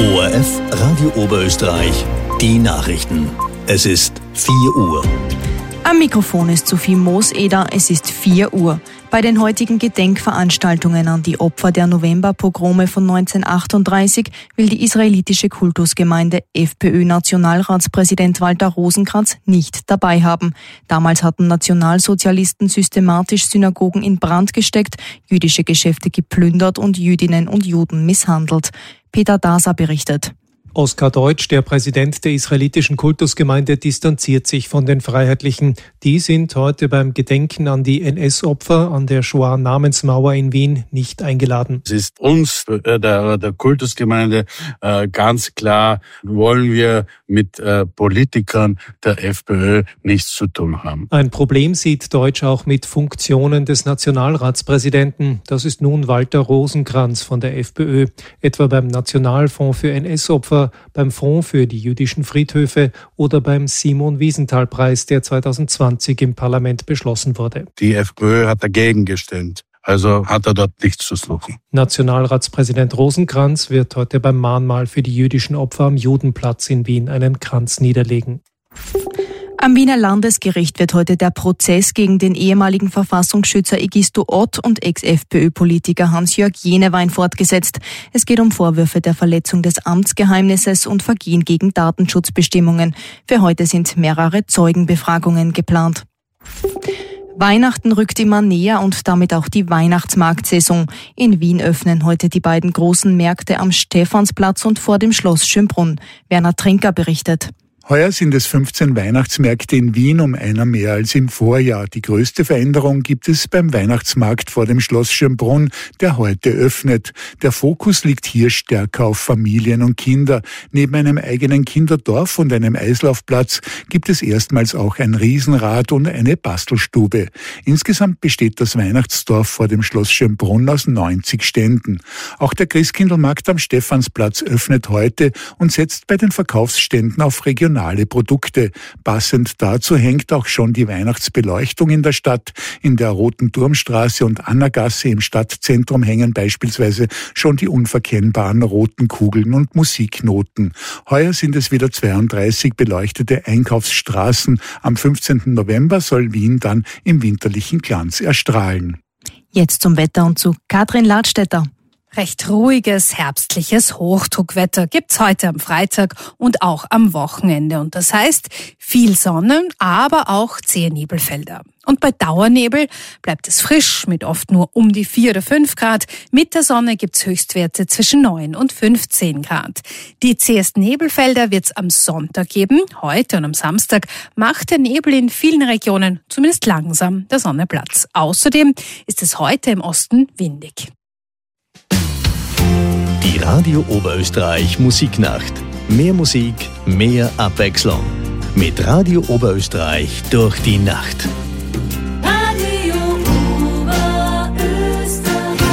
ORF Radio Oberösterreich, die Nachrichten. Es ist 4 Uhr. Am Mikrofon ist Sophie Mooseder, es ist 4 Uhr. Bei den heutigen Gedenkveranstaltungen an die Opfer der Novemberpogrome von 1938 will die israelitische Kultusgemeinde FPÖ-Nationalratspräsident Walter Rosenkranz nicht dabei haben. Damals hatten Nationalsozialisten systematisch Synagogen in Brand gesteckt, jüdische Geschäfte geplündert und Jüdinnen und Juden misshandelt. Peter Daser berichtet. Oskar Deutsch, der Präsident der israelitischen Kultusgemeinde, distanziert sich von den Freiheitlichen. Die sind heute beim Gedenken an die NS-Opfer an der Shoah-Namensmauer in Wien nicht eingeladen. Es ist uns, der Kultusgemeinde, ganz klar, wollen wir mit Politikern der FPÖ nichts zu tun haben. Ein Problem sieht Deutsch auch mit Funktionen des Nationalratspräsidenten. Das ist nun Walter Rosenkranz von der FPÖ, etwa beim Nationalfonds für NS-Opfer, beim Fonds für die jüdischen Friedhöfe oder beim Simon-Wiesenthal-Preis, der 2020 im Parlament beschlossen wurde. Die FPÖ hat dagegen gestimmt. Also hat er dort nichts zu suchen. Nationalratspräsident Rosenkranz wird heute beim Mahnmal für die jüdischen Opfer am Judenplatz in Wien einen Kranz niederlegen. Am Wiener Landesgericht wird heute der Prozess gegen den ehemaligen Verfassungsschützer Egisto Ott und Ex-FPÖ-Politiker Hans-Jörg Jenewein fortgesetzt. Es geht um Vorwürfe der Verletzung des Amtsgeheimnisses und Vergehen gegen Datenschutzbestimmungen. Für heute sind mehrere Zeugenbefragungen geplant. Weihnachten rückt immer näher und damit auch die Weihnachtsmarktsaison. In Wien öffnen heute die beiden großen Märkte am Stephansplatz und vor dem Schloss Schönbrunn. Werner Trinker berichtet. Heuer sind es 15 Weihnachtsmärkte in Wien, um einer mehr als im Vorjahr. Die größte Veränderung gibt es beim Weihnachtsmarkt vor dem Schloss Schönbrunn, der heute öffnet. Der Fokus liegt hier stärker auf Familien und Kinder. Neben einem eigenen Kinderdorf und einem Eislaufplatz gibt es erstmals auch ein Riesenrad und eine Bastelstube. Insgesamt besteht das Weihnachtsdorf vor dem Schloss Schönbrunn aus 90 Ständen. Auch der Christkindlmarkt am Stephansplatz öffnet heute und setzt bei den Verkaufsständen auf regionale Produkte. Passend dazu hängt auch schon die Weihnachtsbeleuchtung in der Stadt. In der Roten Turmstraße und Annagasse im Stadtzentrum hängen beispielsweise schon die unverkennbaren roten Kugeln und Musiknoten. Heuer sind es wieder 32 beleuchtete Einkaufsstraßen. Am 15. November soll Wien dann im winterlichen Glanz erstrahlen. Jetzt zum Wetter und zu Katrin Ladstätter. Recht ruhiges, herbstliches Hochdruckwetter gibt's heute am Freitag und auch am Wochenende. Und das heißt, viel Sonne, aber auch zähe Nebelfelder. Und bei Dauernebel bleibt es frisch mit oft nur um die 4 oder 5 Grad. Mit der Sonne gibt's Höchstwerte zwischen 9 und 15 Grad. Die zähesten Nebelfelder wird's am Sonntag geben. Heute und am Samstag macht der Nebel in vielen Regionen zumindest langsam der Sonne Platz. Außerdem ist es heute im Osten windig. Die Radio Oberösterreich Musiknacht. Mehr Musik, mehr Abwechslung. Mit Radio Oberösterreich durch die Nacht. Radio Oberösterreich.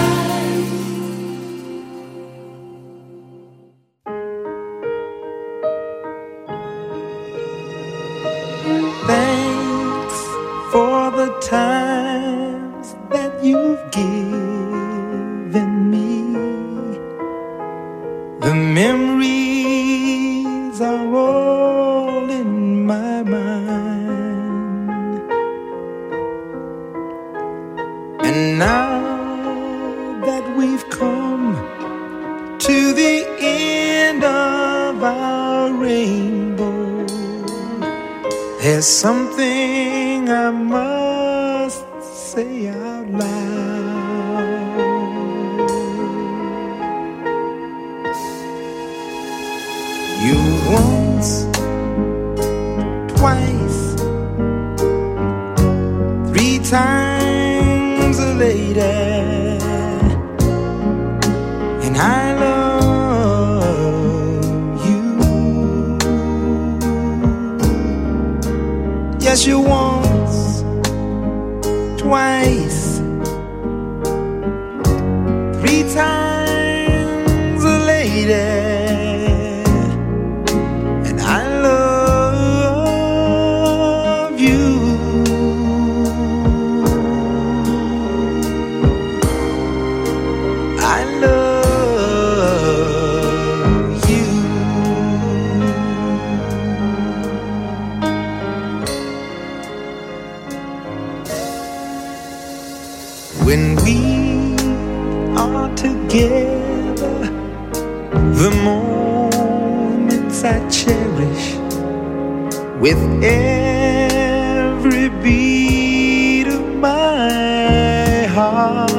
Thanks for the times that you've given me. The memories are all in my mind. And now that we've come to the end of our rainbow, there's something I must say out loud. You once, twice, 3 times a lady, and I love you. Yes, you once, twice, 3 times a lady. I love you. together, the moments I cherish with every beat of my heart.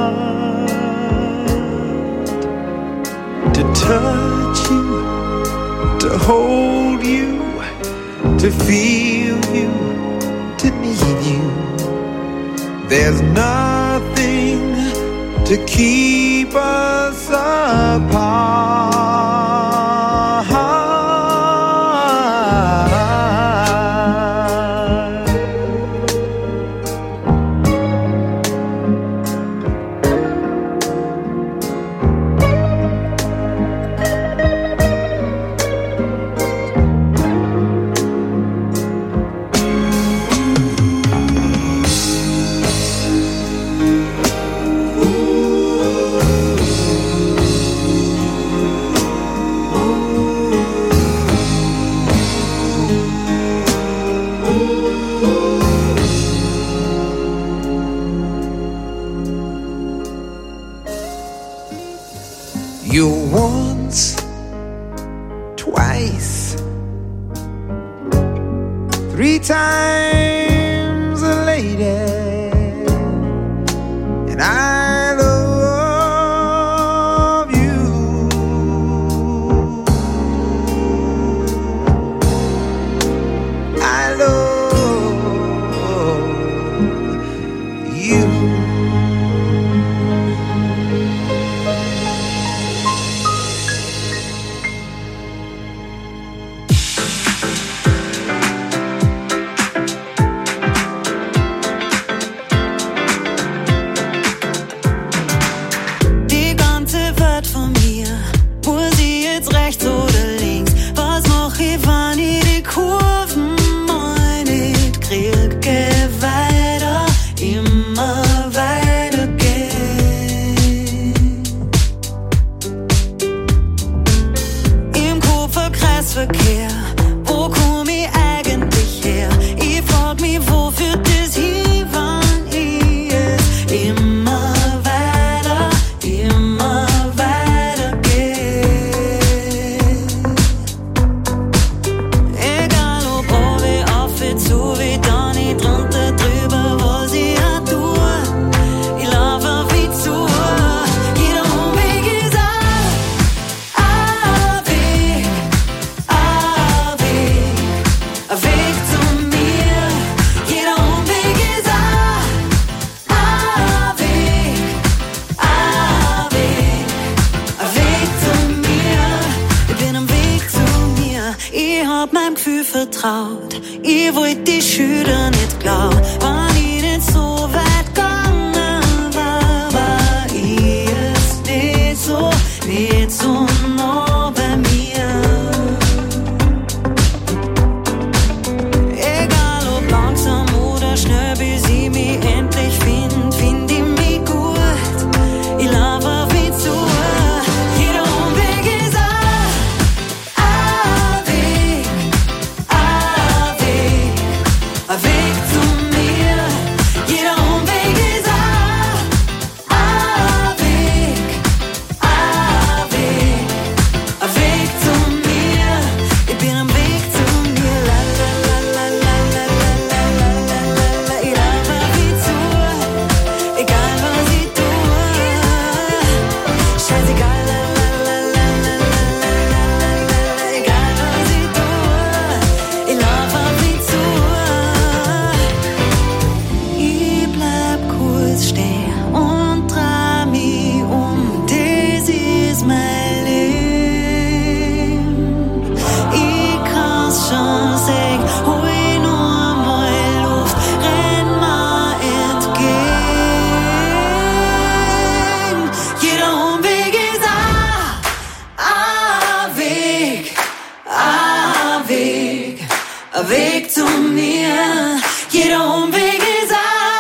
To touch you, to hold you, to feel you, to need you. There's nothing to keep us apart. You once, twice, 3 times a lady, and I love you. I love you. Vertraut. Ich wollt die Schüler nicht glauben, wann ich nicht so weit gegangen war ich es nicht so nah bei mir. Egal ob langsam oder schnell, bis ich mich endlich find ich mich gut. Ich lauf auf mich zu. Jeder Umweg ist ein Weg zu mir. Jeder Umweg ist ein Weg zu mir. Ich bin am Weg zu mir. La la la la la la la la la la. Ich lauf auf mich zu, egal was ich tue. Scheißegal, la la la la la la la la. Egal was ich tue, ich lauf auf mich zu. Ich bleib kurz stehen und dreh mich um, das ist mein Leben. Ich kann's schon sehen, hol nur mal Luft, renn mir entgegen. Jeder Umweg ist ein Weg zu mir. Jeder Umweg ist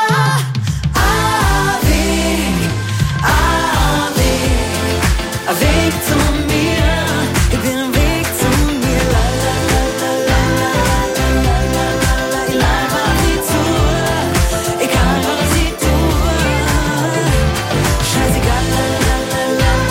ein Weg zu mir. Ich bin am Weg zu mir. La la la la la la la la la la. Ich lauf auf mich zu, egal was ich tue. Scheißegal, la la la la la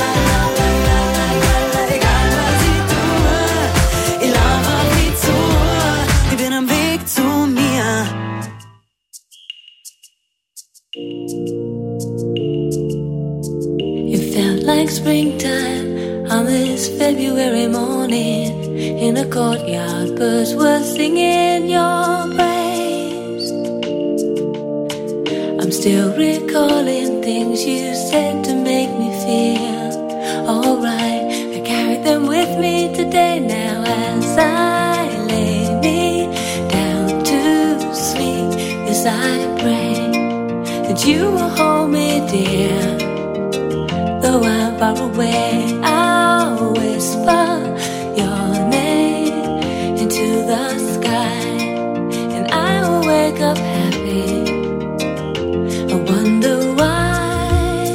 springtime on this February morning. In a courtyard, birds were singing your praise. I'm still recalling things you said to make me feel alright. I carried them with me today now as I lay me down to sleep. Yes, I pray that you will hold me dear. Though I'm far away, I'll whisper your name into the sky, and I will wake up happy. I wonder why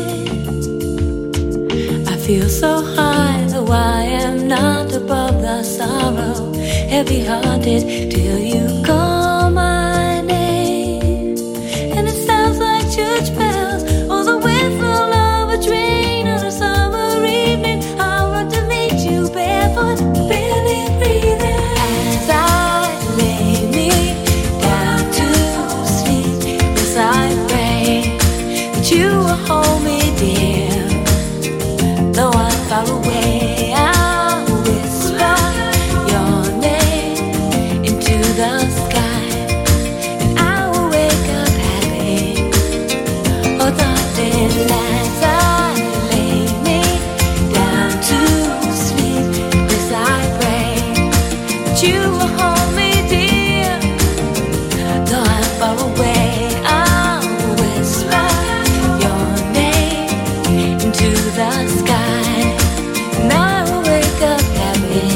I feel so high, though I am not above the sorrow. Heavy-hearted till you call my name, and it sounds like church bells or the whistle of a train on a summer evening. I'll run to meet you barefoot, barely breathing, as I lay me down to sleep. Yes, I pray that you will hold me dear. Though I'm far away, I'll whisper your name into the sky, and I will wake up happy. Oh, darling, as I lay me down to sleep, yes, I pray that you will hold me dear. Though I'm far away, I'll whisper your name into the sky, and I will wake up happy.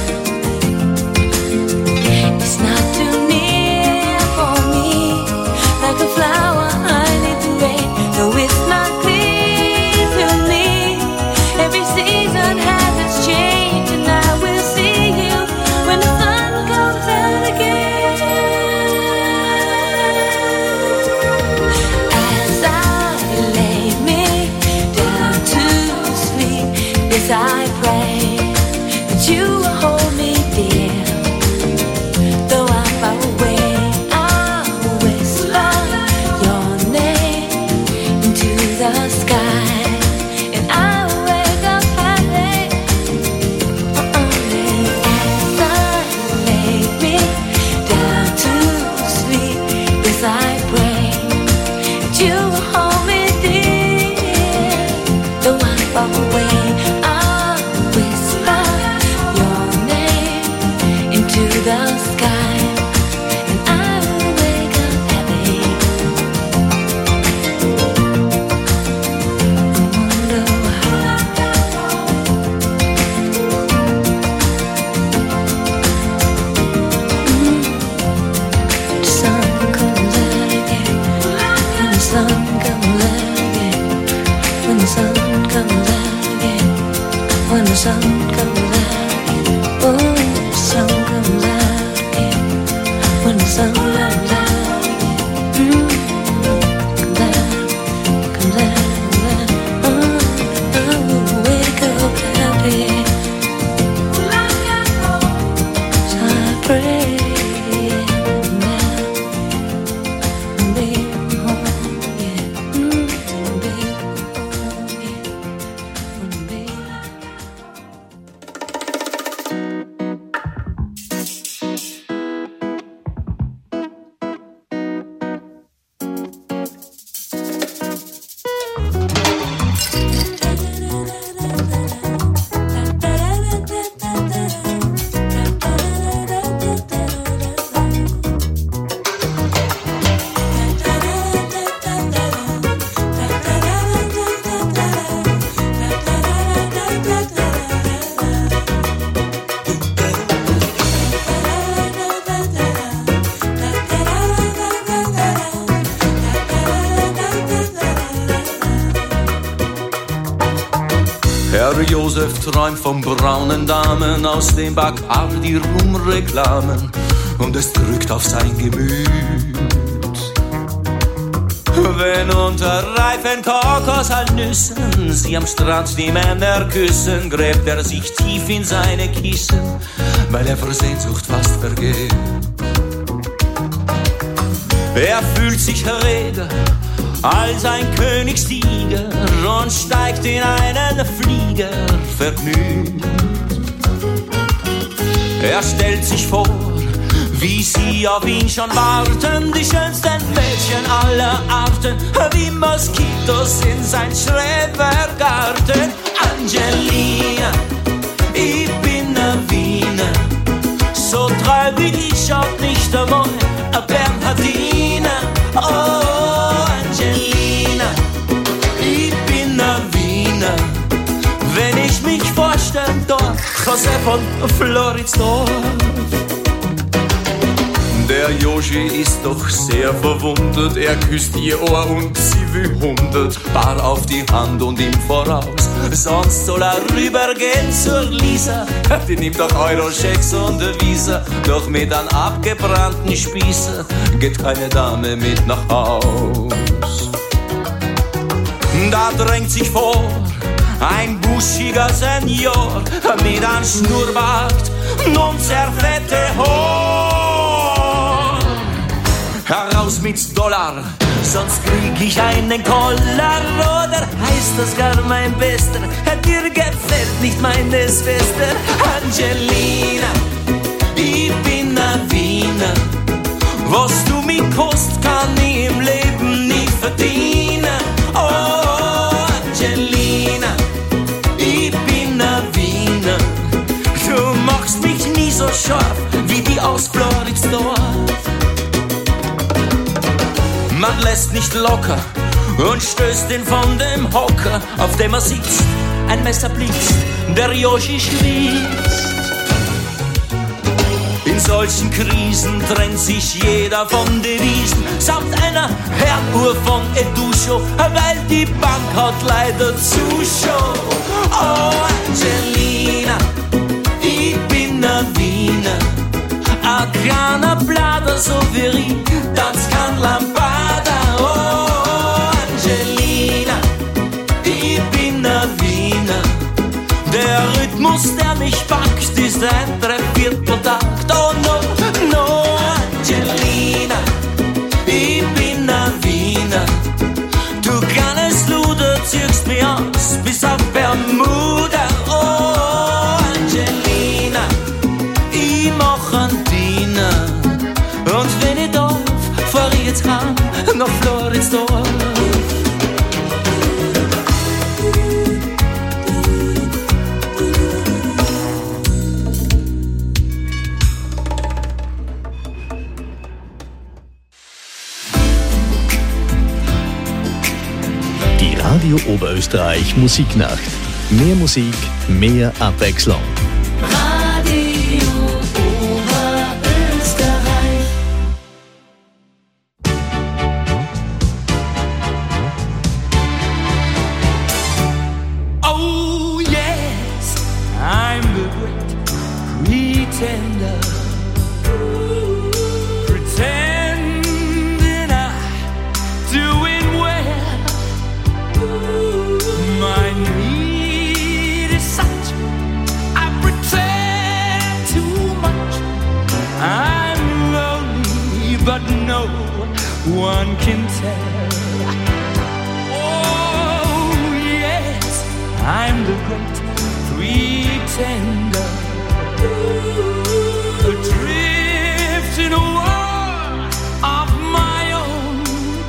It's not too near for me, like a flower I need to rain. No, it's not clear to me. Every season has its change, and I will see you when the sun comes out again. As I lay me down to sleep, yes, I pray that you will hold me dear. Though I'm far away, I'll whisper your name into the sky, and I will wake up happy. As I lay me down to sleep, yes, I pray that you will hold me dear. Though I'm far away, I'll whisper your name into the sky, and I will wake up happy. I wonder why. The sun comes out again, when the sun comes out again, when the sun comes out again, when the sun comes out again, oh, the sun comes out again, when the sun comes out again, comes out, comes out, oh, I will wake up happy. So I pray now, be home, yeah, be home, yeah, wanna be. Herr Josef träumt von braunen Damen aus den Bacardi-Rum-Reklamen und es drückt auf sein Gemüt. Wenn unter reifen Kokosnüssen sie am Strand die Männer küssen, gräbt er sich tief in seine Kissen, weil er vor Sehnsucht fast vergeht. Er fühlt sich rege als ein Königstiger und steigt in einen Flieger vergnügt. Er stellt sich vor, wie sie auf ihn schon warten, die schönsten Mädchen aller Arten, wie Moskitos in sein Schrebergarten. Angelina, ich bin a Wiener, so treu wie ich auch nicht einmal a Bernhardina. Oh, Angelina, ich bin a Wiener, wenn ich mich vorstellen darf, José von Floridsdorf. Der Joshi ist doch sehr verwundert, er küsst ihr Ohr und sie will 100 Paar auf die Hand und ihm voraus. Sonst soll er rübergehen zur Lisa, die nimmt auch Eurochecks und Visa. Doch mit einem abgebrannten Spießer geht keine Dame mit nach Haus. Da drängt sich vor ein buschiger Senior mit einem Schnurrbart und zerfette Haar. Heraus mit Dollar, sonst krieg ich einen Koller. Oder heißt das gar mein Bester, dir gefällt nicht meine Schwester. Angelina, ich bin a Wiener, was du mir kost, kann ich im Leben nie verdienen. Oh, Angelina, ich bin a Wiener, du machst mich nie so scharf wie die aus Floridsdorf. Man lässt nicht locker und stößt ihn von dem Hocker, auf dem er sitzt. Ein Messer blitzt, der Joshi schwitzt. In solchen Krisen trennt sich jeder von Devisen, samt einer Herruhr von Eduscho, weil die Bank hat leider Zushow. Oh, Angelina, ich bin a Wiener, a kleiner Blader, so wie ich, tanz kann Lambada. Oh, Angelina, ich bin a Wiener, der Rhythmus, der mich packt, ist ein Dreivierteltakt. Oh no, no, Angelina, ich bin a Wiener, du kleines Luder, ziehst mich aus bis auf Bermuda. Oh, Angelina, ich mach einen Diener, und wenn ich darf, fahr ich jetzt heim nach Floridsdorf. Die Radio Oberösterreich Musiknacht. Mehr Musik, mehr Abwechslung. Radio Oberösterreich. Oh yes, I'm the great pretender, pretending I'm doing well. My need is such, I pretend too much. I'm lonely, but no one can tell. Oh yes, I'm the great pretender, adrift in a world of my own.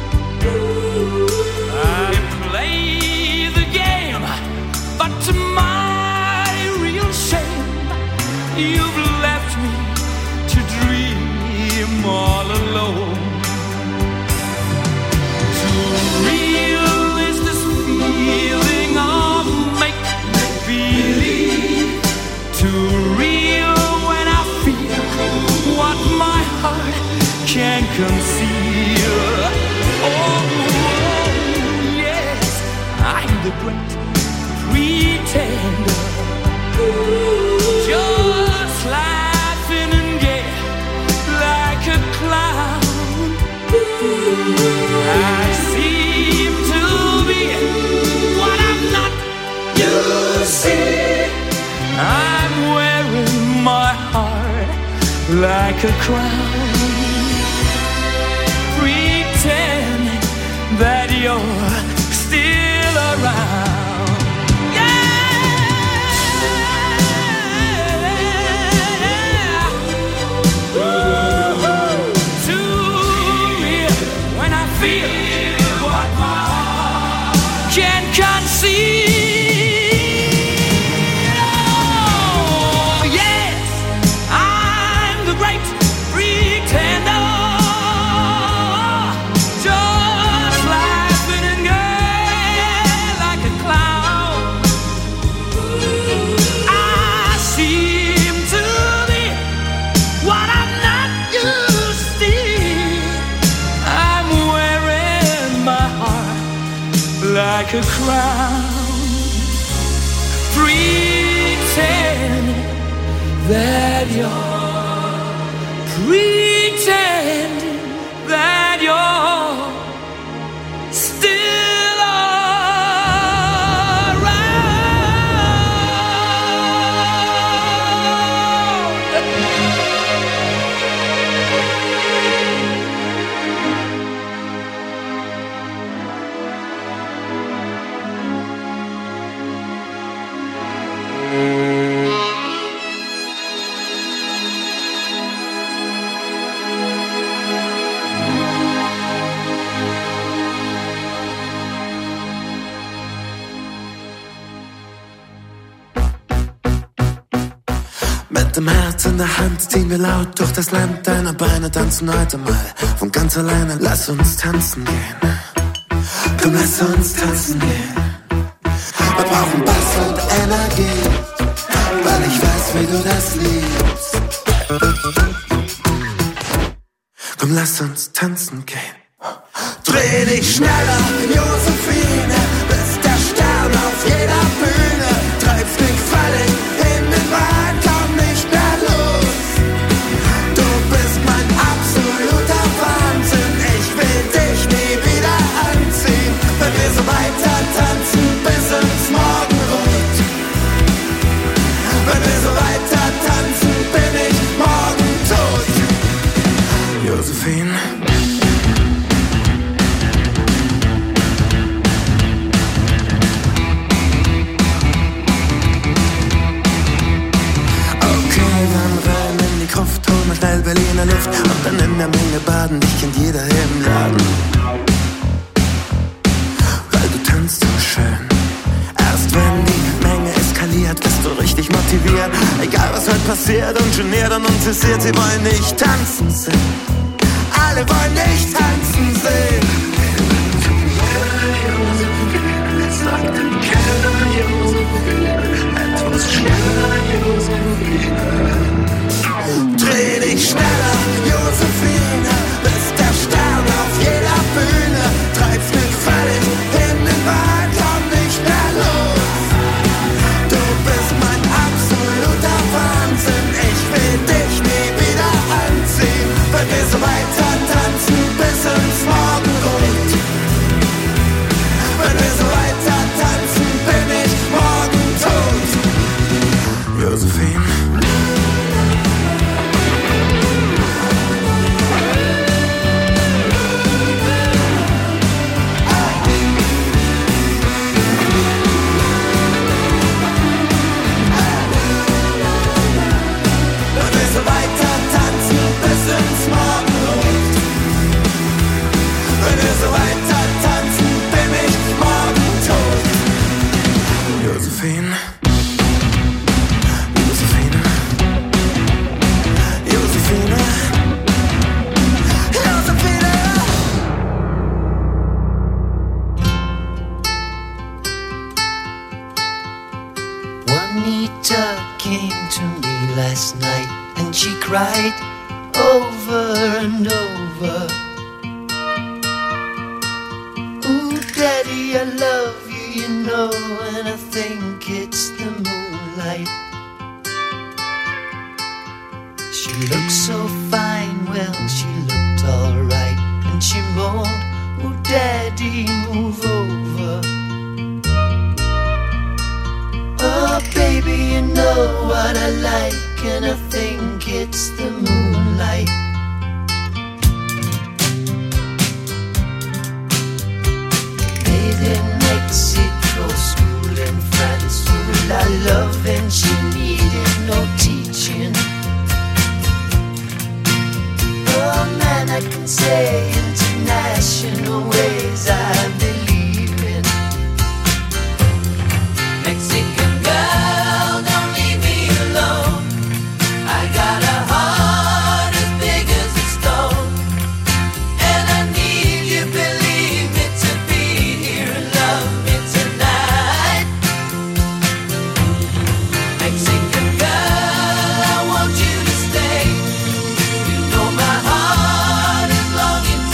I play the game, but to my real shame, you've left me to dream all alone. Too real is this feeling of make-believe. Too real when I feel what my heart can't conceal. Oh, yes, I'm the great pretender, just laughing and gay like a clown. I seem to be what I'm not. You see, I'm wearing my heart like a crown, pretending that you're like a crown. Pretend that you're still around. Mit dem Herz in der Hand ziehen wir laut durch das Land. Deine Beine tanzen heute mal von ganz alleine. Lass uns tanzen gehen. Komm, lass uns tanzen gehen. Wir brauchen Bass und Energie, weil ich weiß, wie du das liebst. Komm, lass uns tanzen gehen. Dreh dich schneller, Josephine, bist der Stern auf jeder Bühne. Treibst mich völlig in den Wahn, komm nicht mehr los. Du bist mein absoluter Wahnsinn, ich will dich nie wieder anziehen. Wenn wir so weiter tanzen bis ins Morgenrot. Wenn wir so weiter tanzen, bin ich morgen tot. Josephine. Schnell Berliner Luft und dann in der Menge baden. Dich kennt jeder im Laden, weil du tanzt so schön. Erst wenn die Menge eskaliert, bist du richtig motiviert. Egal was heute passiert und geniert und interessiert, sie wollen nicht tanzen sehen. Alle wollen nicht tanzen sehen. Sag den Keller, Josephine, etwas schneller, Josephine. Dreh dich schneller, Josephine, bist der Stern auf jeder Bühne. Treibst mich völlig in den Wahn, komm nicht mehr los. Du bist mein absoluter Wahnsinn, ich will dich nie wieder anziehen. Wenn wir so weiter tanzen bis ins Morgenrot. Wenn wir so weiter tanzen, bin ich morgen tot. Josephine. Cried over and over. Ooh, Daddy, I love you, you know, and I think it's the moonlight. She looked so fine, well, she looked alright, and she moaned, ooh, Daddy, move over. Oh, baby, you know what I like, and I think it's the moonlight. Made in Mexico, school in France, full of love, and she needed no teaching. Oh man, I can say international ways I believe in. Mexican girl, don't leave me alone. I got a heart as big as a stone, and I need you, believe me, to be here and love me tonight. Mexican girl, I want you to stay. You know my heart is longing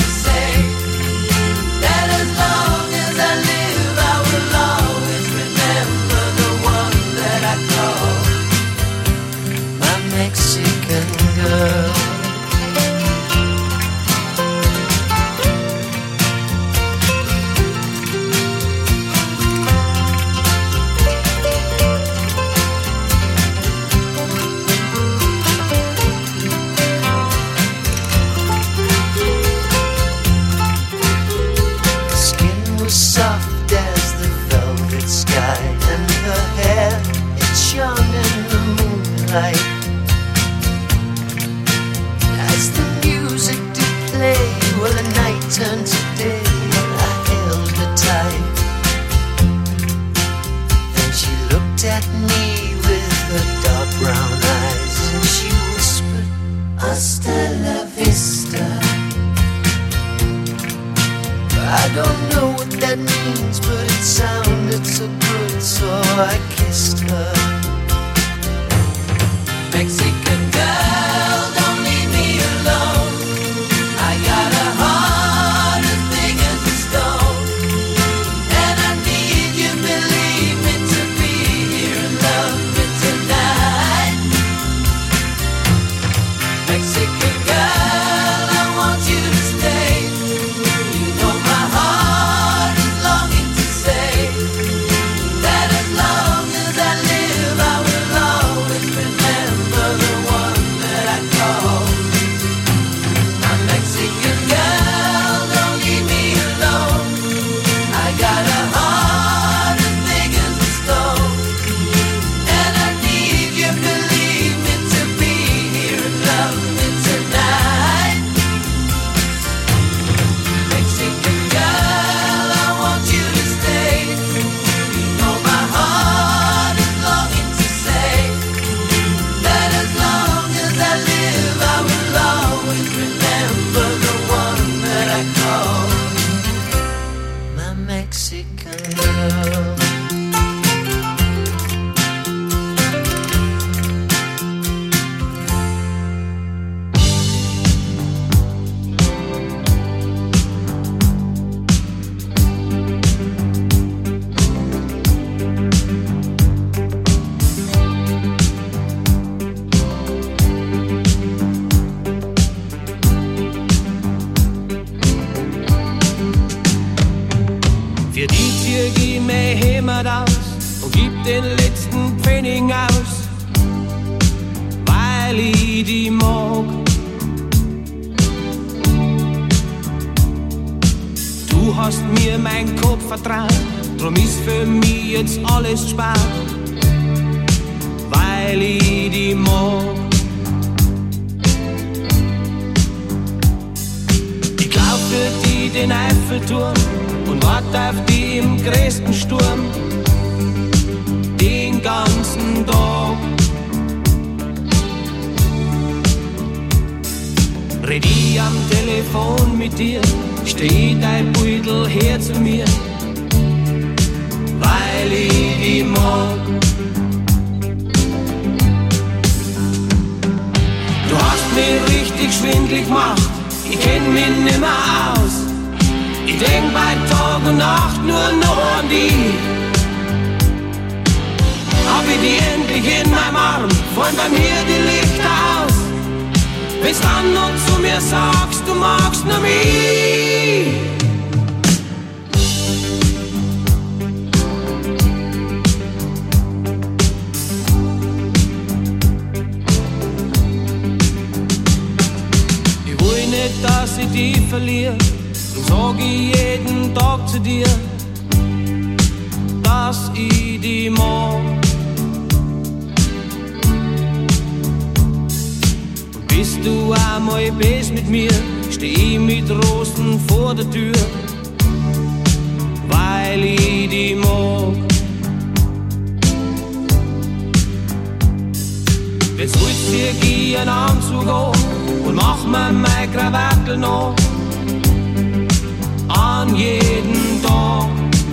sight. As the music did play, well, the night turned to day, and I held her tight. Then she looked at me with her dark brown eyes, and she whispered, "Hasta la vista." I don't know what that means, but it sounded so good, so I kissed her. Mexican girl, don't leave me alone. I got a heart as big as a stone, and I need you, believe me, to be here and love me tonight. Mexican girl, I want you to stay. You know my heart is longing to say that as long as I live, I will always remember the one that I call my Mexican girl. Don't leave me alone. I got a heart as big as a stone, and I need you, believe me, to be here and love me tonight. Mexican girl, I want you to stay. You know my heart is longing to say that as long as I live, I will always remember the one that I call my Mexican girl. Für die Tür gib mir Heimat aus und gib den letzten Pfennig aus, weil ich die mag. Du hast mir mein Kopf vertraut, drum ist für mich jetzt alles spart, weil ich die mag. Ich glaub für die den Eiffelturm und wart auf die im größten Sturm den ganzen Tag. Red ich am Telefon mit dir, steht dein Beutel her zu mir, weil ich die mag. Du hast mich richtig schwindlig gemacht, ich kenn mich nimmer aus. Ich denk bei Tag und Nacht nur noch an die. Hab ich die endlich in meinem Arm, fallen bei mir die Lichter aus. Wenn's dann noch zu mir sagst, du magst nur mich. Ich will nicht, dass ich die verliere, sag ich jeden Tag zu dir, dass ich die mag. Und bist du einmal best mit mir, steh ich mit Rosen vor der Tür, weil ich die mag. Wenn's willst, zieh ich einen Anzug an und mach mir mein Krawattel noch an jeden Tag.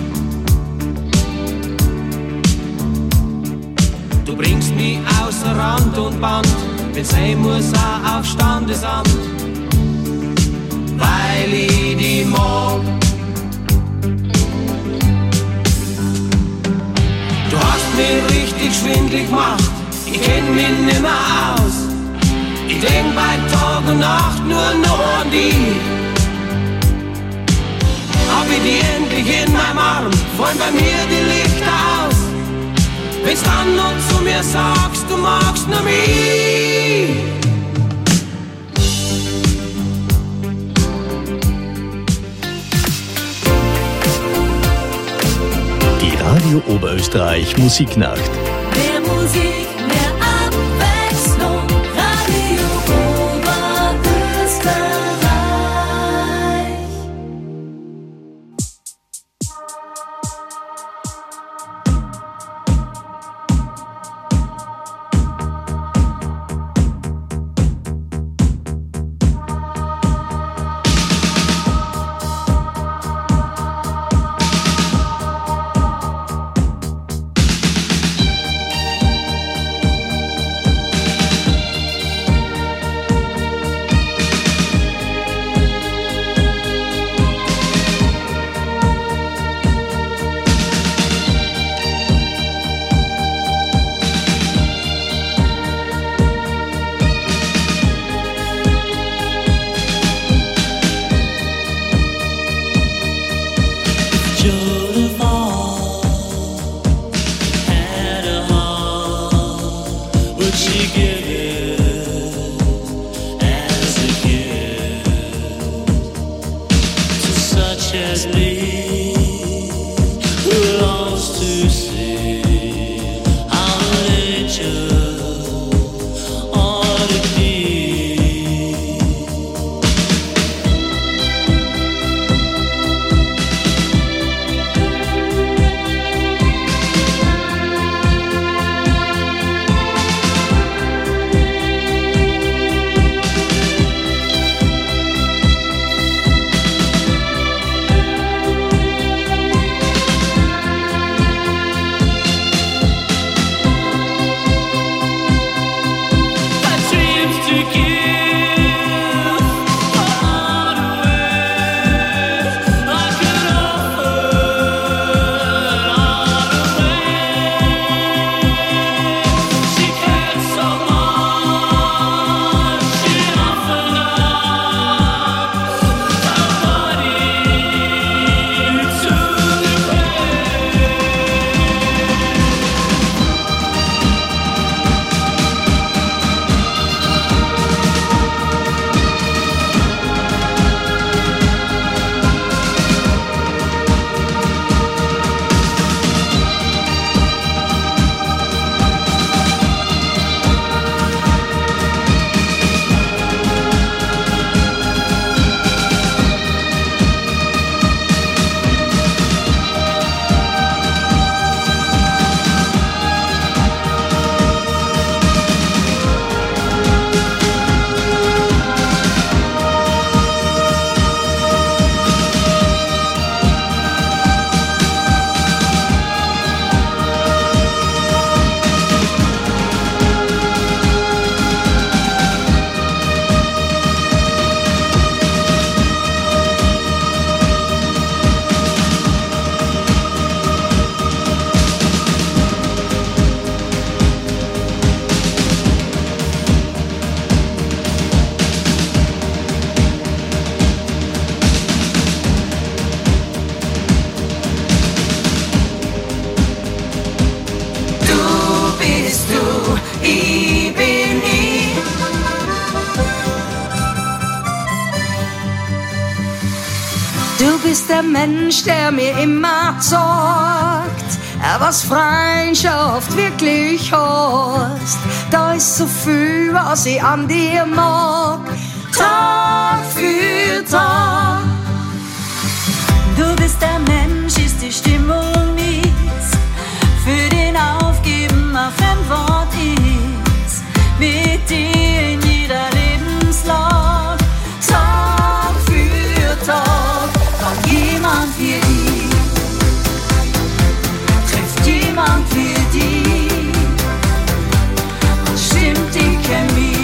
Du bringst mich außer Rand und Band, wenn sein muss auch auf Standesamt, weil ich die mag. Du hast mich richtig schwindlig gemacht, ich kenn mich nimmer aus. Ich denk bei Tag und Nacht nur noch an die. Hab ich die endlich in meinem Arm, fallen bei mir die Lichter aus. Wenn's dann noch zu mir sagst, du magst nur mich. Die Radio Oberösterreich Musiknacht. Mehr Musik, mehr Abwechslung. bist der Mensch, der mir immer sagt, was Freundschaft wirklich heißt. Da ist so viel, was ich an dir mag, Tag für Tag. Du bist der Mensch, ist die Stimmung mies, für den Aufgeben auf ein Wort ist, mit dir in jeder Lebenslage, Tag für Tag, kommt jemand für dich, trifft jemand für dich, und stimmt die Chemie.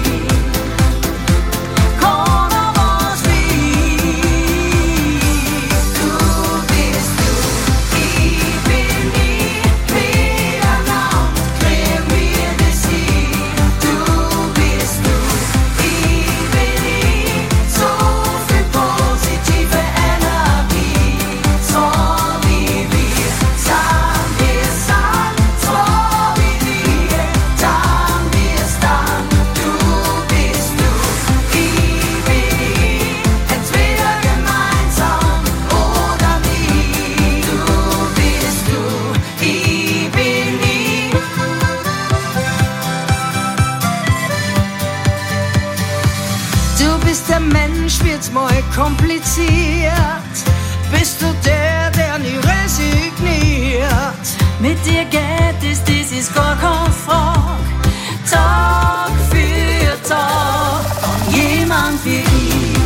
Wird's mal kompliziert, bist du der nie resigniert. Mit dir geht es, das ist gar keine Frage, Tag für Tag, und jemand für ihn,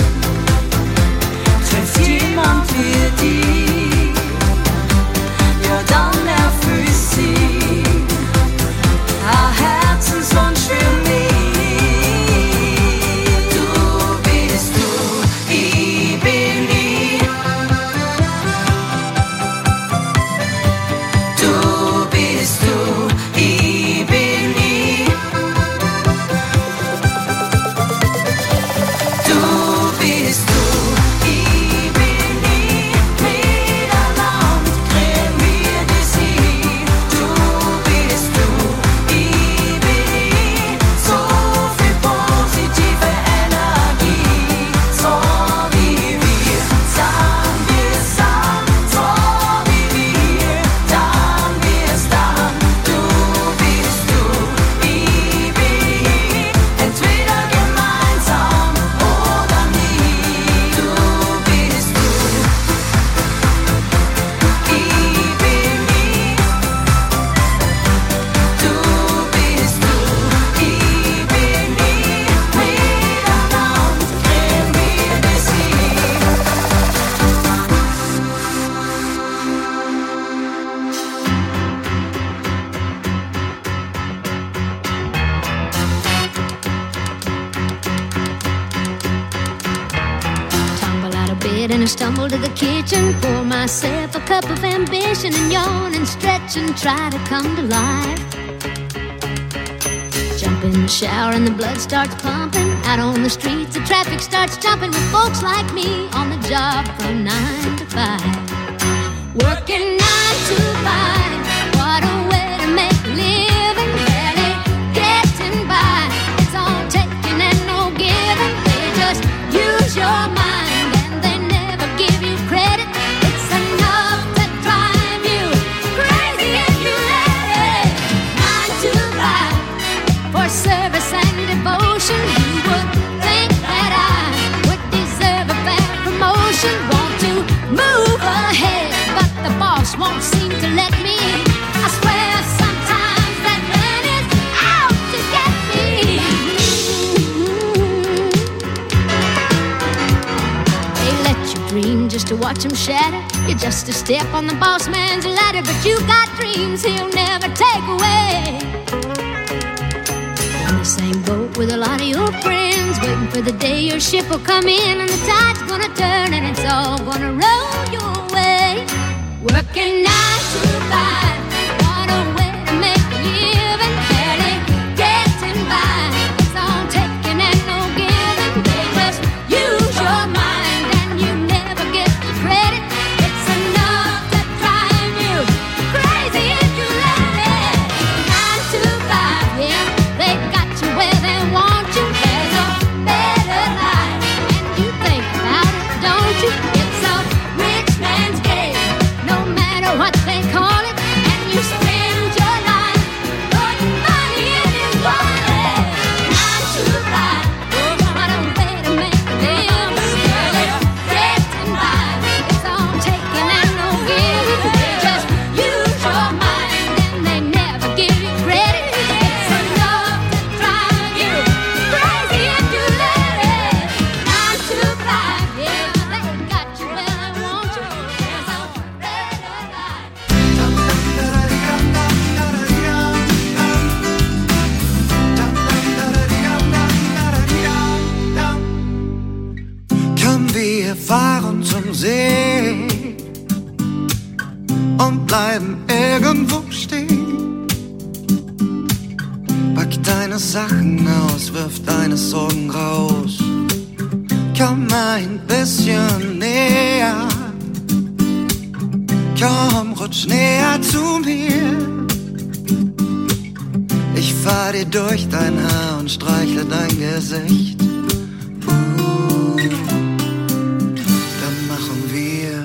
trifft jemand für dich, ja dann erfüllst sie ein Herzenswunsch für mich. Du bist du, ich bin ich. bed and I stumble to the kitchen, pour myself a cup of ambition and yawn and stretch and try to come to life. Jump in the shower and the blood starts pumping. Out on the streets the traffic starts jumping with folks like me on the job from 9 to 5. Working 9 to 5, what a way to make a living. Barely getting by, it's all taking and no giving. They just use your mind and they never give you credit. It's enough to drive you crazy if you let it. 9 to 5 for service and devotion. You would think that I would deserve a fair promotion. Want to move ahead, but the boss won't seem to let me. I swear sometimes that man is out to get me. They let you dream just to watch him shatter. You're just a step on the boss man's ladder, but you got dreams he'll never take away. On the same boat with a lot of your friends, waiting for the day your ship will come in and the tide's gonna turn and it's all gonna roll your way. Working 9 to 5, what a way to make a living. Barely getting by, it's all taking and no giving. They just use your mind and you never get the credit. It's enough to drive you crazy if you let it. 9 to 5, yeah, they got you where they want you. There's a better life and you think about it, don't you? It's a rich man's game, no matter what they call it. And you spend your life putting money in his wallet. 9 to 5, oh, what a way to make a living. Barely getting by, it's all taking and no giving. They just use your mind and they never give you credit. It's enough to drive you crazy if you let it. 9 to 5, yeah, they got you where they want you. There's a better life. Komm, wir fahren zum See und bleiben irgendwo stehen. Pack deine Sachen aus, wirf deine Sorgen raus. Komm ein bisschen näher, komm, rutsch näher zu mir. Ich fahr dir durch dein Haar und streichle dein Gesicht. Dann machen wir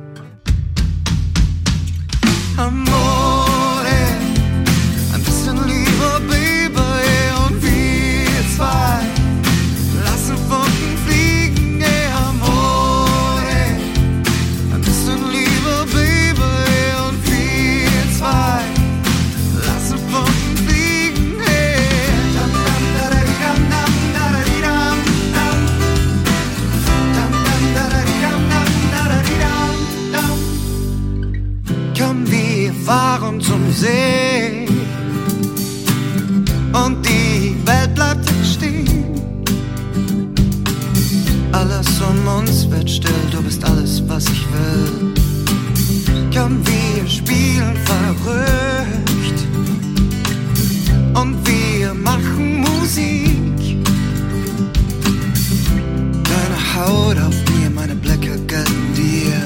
Amore, ein bisschen Liebe, Baby, und wir zwei lassen Funken fliegen, Amore, ein bisschen Liebe, Baby, und wir zwei lassen Funken fliegen, dam dam da da dam dam da da dam dam dam dam da da dam dam da da dam dam. Komm, wir fahren zum See und die Welt bleibt stehen. Alles um uns wird still, du bist alles, was ich will. Komm, wir spielen verrückt und wir machen Musik. Deine Haut auf mir, meine Blicke gelten dir.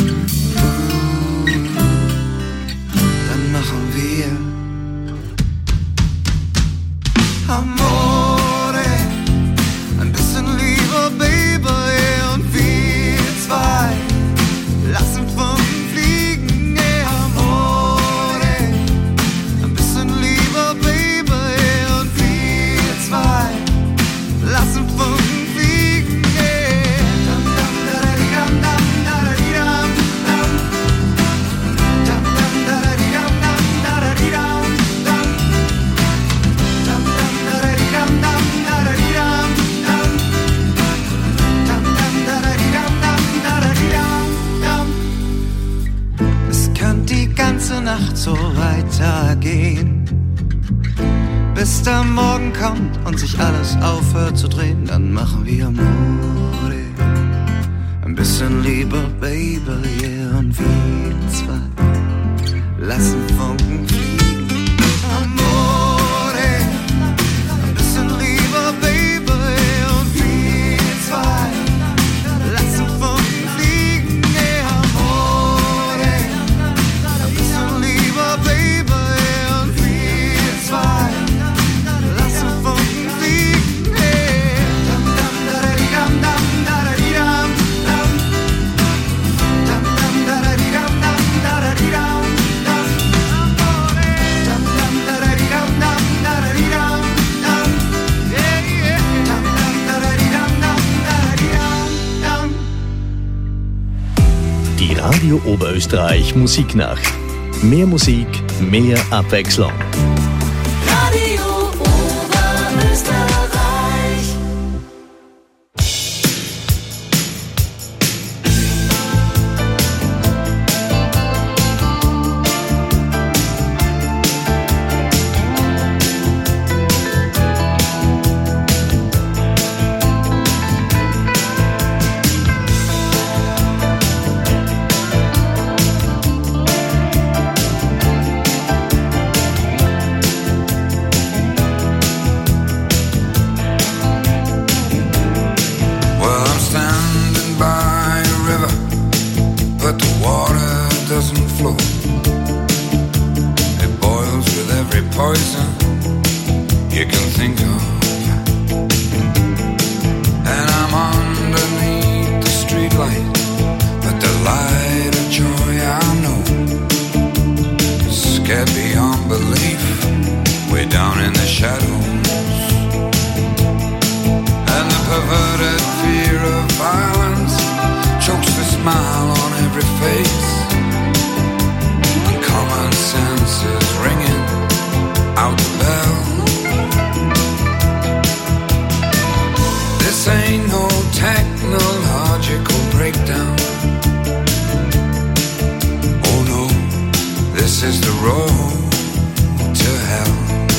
Dann machen wir Amore, ein bisschen Liebe, Baby, und wir zwei lassen Funken fliegen, Amore, ein bisschen Liebe, Baby, und wir zwei lassen Funken fliegen, dam dam da da dam dam da da dam dam dam dam da da dam dam da da dam dam dam dam da da dam dam da da dam dam dam dam da da dam dam da da dam dam. Es könnte die ganze Nacht so weitergehen, bis der Morgen kommt und sich alles aufhört zu drehen. Dann machen wir Amore, ein bisschen Liebe, Baby, yeah, und wir zwei lassen Funken fliegen. Amore, ein bisschen Liebe, Baby, yeah, und wir zwei lassen Funken fliegen. Yeah, Amore, ein bisschen Liebe, Baby, yeah, und wir zwei lassen Funken fliegen. Yeah, dam dam da da dam dam da da dam dam dam dam da da dam dam da da dam dam dam dam da da dam dam da da dam dam yeah yeah dam dam da da dam dam da da dam dam. Die Radio Oberösterreich Musiknacht. Mehr Musik, mehr Abwechslung. Radio Oberösterreich. Well, I'm standing by a river, but the water doesn't flow. It boils with every poison you can think of. And I'm underneath the streetlight, but the light of joy I know is scared beyond belief, way down in the shadows. And the perverted fear of violence chokes the smile on every face. And common sense is ringing out the bell. This ain't no technological breakdown. Oh no, this is the road to hell.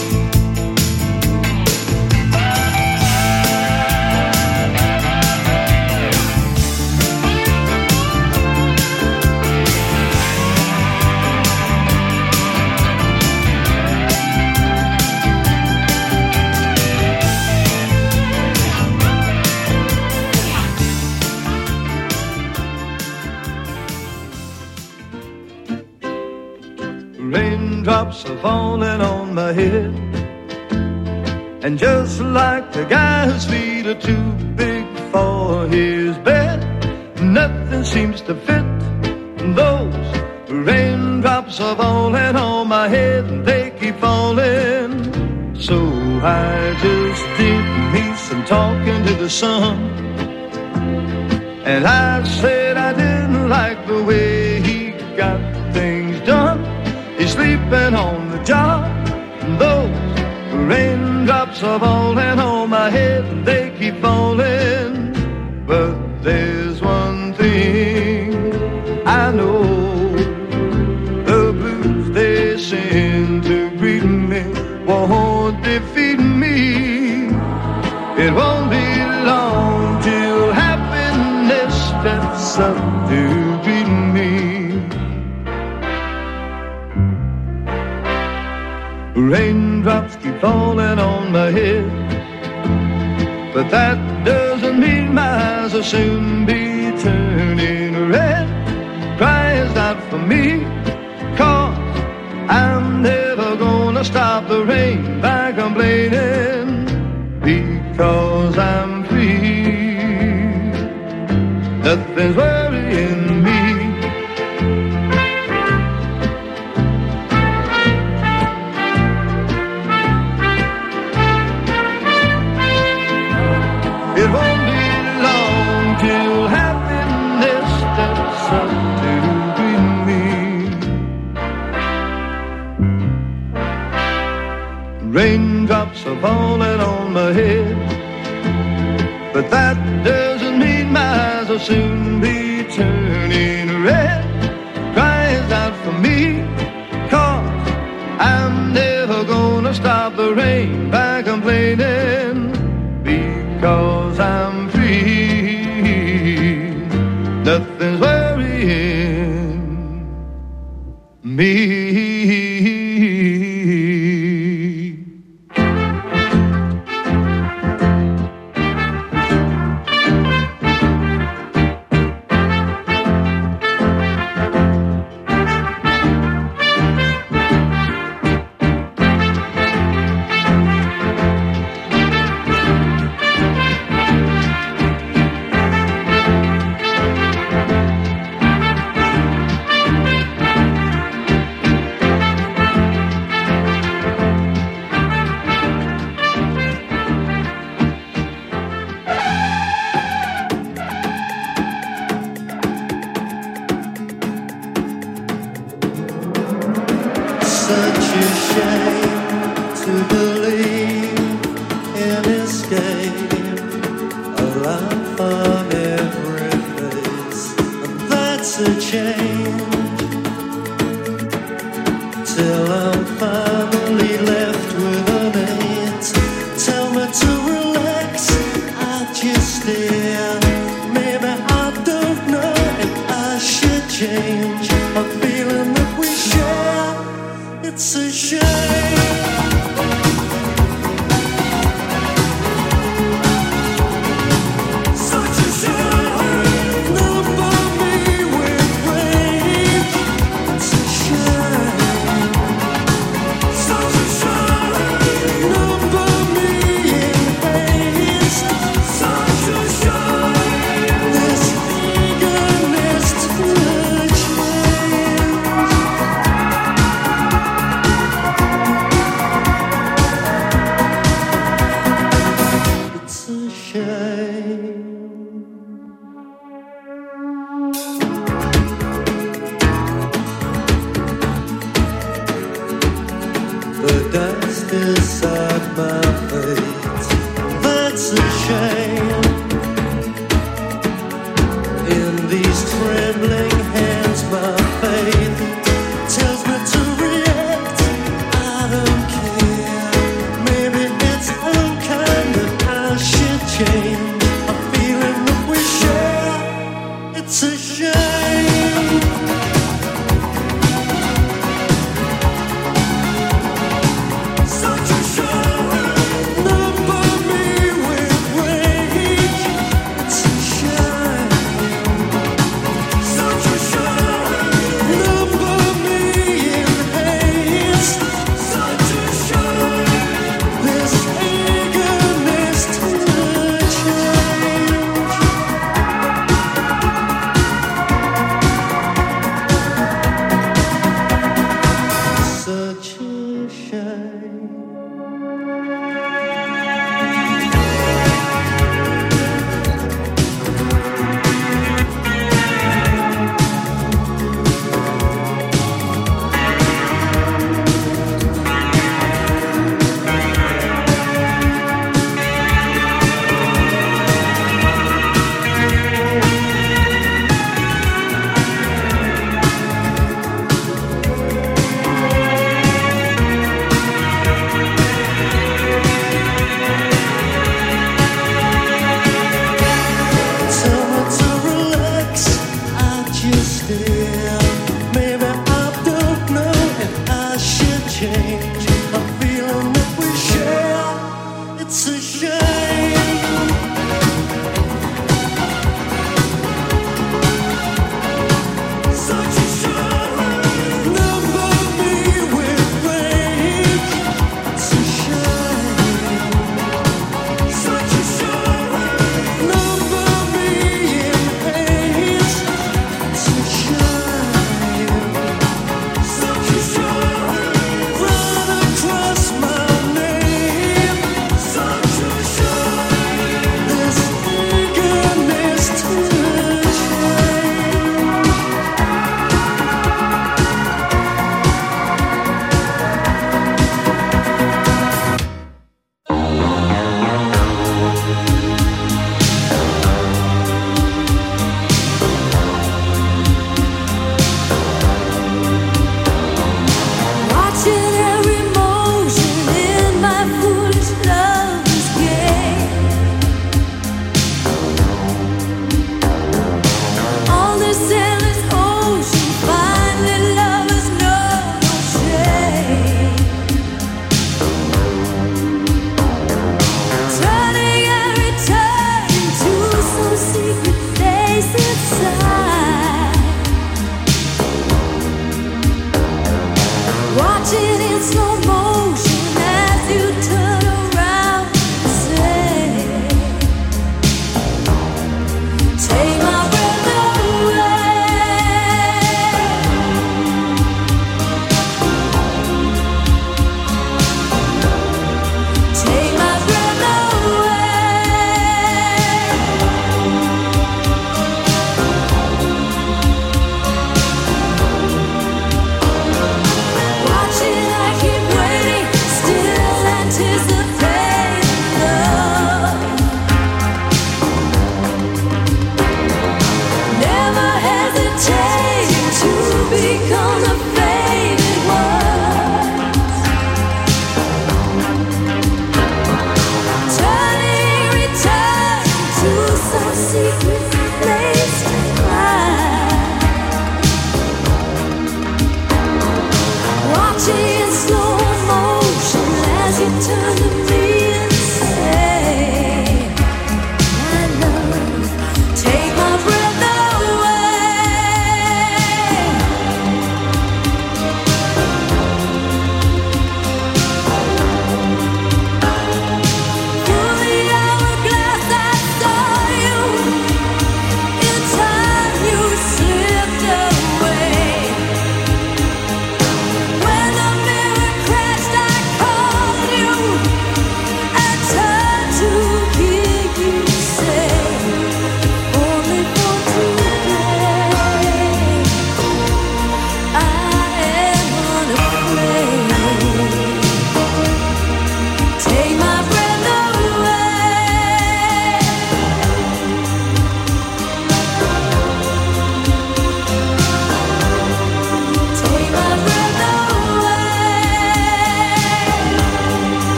Raindrops are falling on my head, and just like the guy's feet are too big for his bed, nothing seems to fit. Those raindrops are falling on my head, and they keep falling. So I just did me some talking to the sun, and I said I didn't like the way he got things done. He's sleeping on the job. Those raindrops are falling on my head, and they keep falling. But there's one thing I know: the blues they send to greet me won't defeat me. It won't be long till happiness steps up to greet me. Raindrops keep falling on my head, but that doesn't mean my eyes will soon be turning red. Crying's not for me, 'cause I'm never gonna stop the rain by complaining, because I'm free. Nothing's worrying me. It won't be long till happiness steps up to greet me. Raindrops are falling on my head, but that doesn't mean my eyes will soon be turning red. Crying's not for me, 'cause I'm never gonna stop the rain by complaining, because I'm free. me. Such a shame.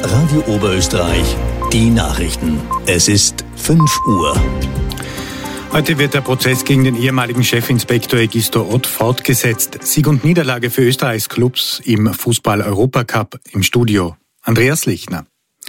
Radio Oberösterreich, die Nachrichten. Es ist 5 Uhr. Heute wird der Prozess gegen den ehemaligen Chefinspektor Egisto Ott fortgesetzt. Sieg und Niederlage für Österreichs Clubs im Fußball-Europacup. Im Studio Andreas Lechner.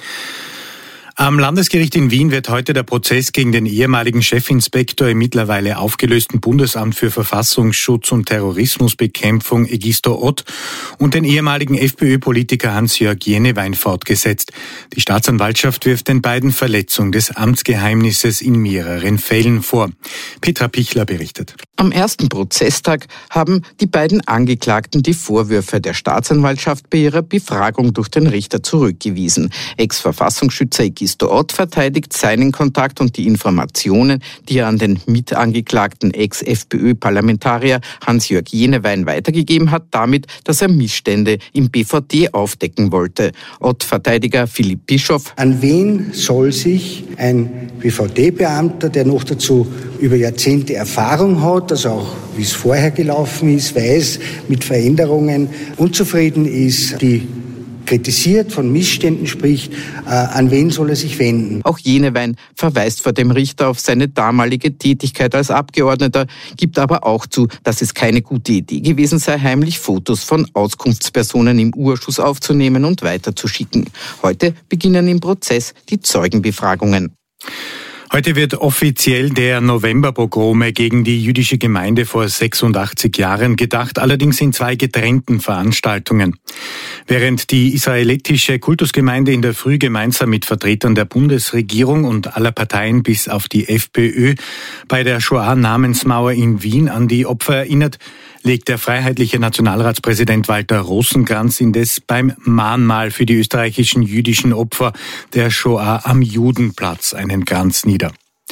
Am Landesgericht in Wien wird heute der Prozess gegen den ehemaligen Chefinspektor im mittlerweile aufgelösten Bundesamt für Verfassungsschutz und Terrorismusbekämpfung Egisto Ott und den ehemaligen FPÖ-Politiker Hans-Jörg Jenewein fortgesetzt. Die Staatsanwaltschaft wirft den beiden Verletzung des Amtsgeheimnisses in mehreren Fällen vor. Petra Pichler berichtet. Am ersten Prozesstag haben die beiden Angeklagten die Vorwürfe der Staatsanwaltschaft bei ihrer Befragung durch den Richter zurückgewiesen. Ex-Verfassungsschützer Egisto Ott verteidigt seinen Kontakt und die Informationen, die er an den mitangeklagten Ex-FPÖ-Parlamentarier Hans-Jörg Jenewein weitergegeben hat, damit, dass er Missstände im BVD aufdecken wollte. Ott-Verteidiger Philipp Bischoff: An wen soll sich ein BVD-Beamter, der noch dazu über Jahrzehnte Erfahrung hat, also auch wie es vorher gelaufen ist, weiß, mit Veränderungen unzufrieden ist, die kritisiert, von Missständen spricht, an wen soll er sich wenden? Auch Jenewein verweist vor dem Richter auf seine damalige Tätigkeit als Abgeordneter, gibt aber auch zu, dass es keine gute Idee gewesen sei, heimlich Fotos von Auskunftspersonen im Urschuss aufzunehmen und weiterzuschicken. Heute beginnen im Prozess die Zeugenbefragungen. Heute wird offiziell der Novemberpogrome gegen die jüdische Gemeinde vor 86 Jahren gedacht, allerdings in 2 getrennten Veranstaltungen. Während die israelitische Kultusgemeinde in der Früh gemeinsam mit Vertretern der Bundesregierung und aller Parteien bis auf die FPÖ bei der Shoah-Namensmauer in Wien an die Opfer erinnert, legt der freiheitliche Nationalratspräsident Walter Rosenkranz indes beim Mahnmal für die österreichischen jüdischen Opfer der Shoah am Judenplatz einen Kranz nieder.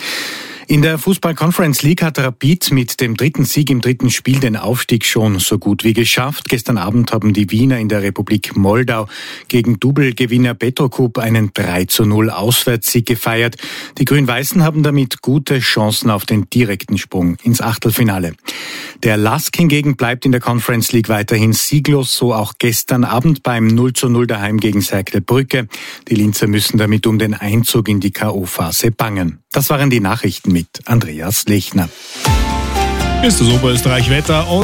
In der Fußball-Conference League hat Rapid mit dem 3. Sieg im 3. Spiel den Aufstieg schon so gut wie geschafft. Gestern Abend haben die Wiener in der Republik Moldau gegen Double-Gewinner Petrokub einen 3:0 Auswärtssieg gefeiert. Die Grün-Weißen haben damit gute Chancen auf den direkten Sprung ins Achtelfinale. Der LASK hingegen bleibt in der Conference League weiterhin sieglos, so auch gestern Abend beim 0:0 daheim gegen Cercle Brügge. Die Linzer müssen damit um den Einzug in die K.O.-Phase bangen. Das waren die Nachrichten mit Andreas Lechner. Ist das Oberösterreich-Wetter.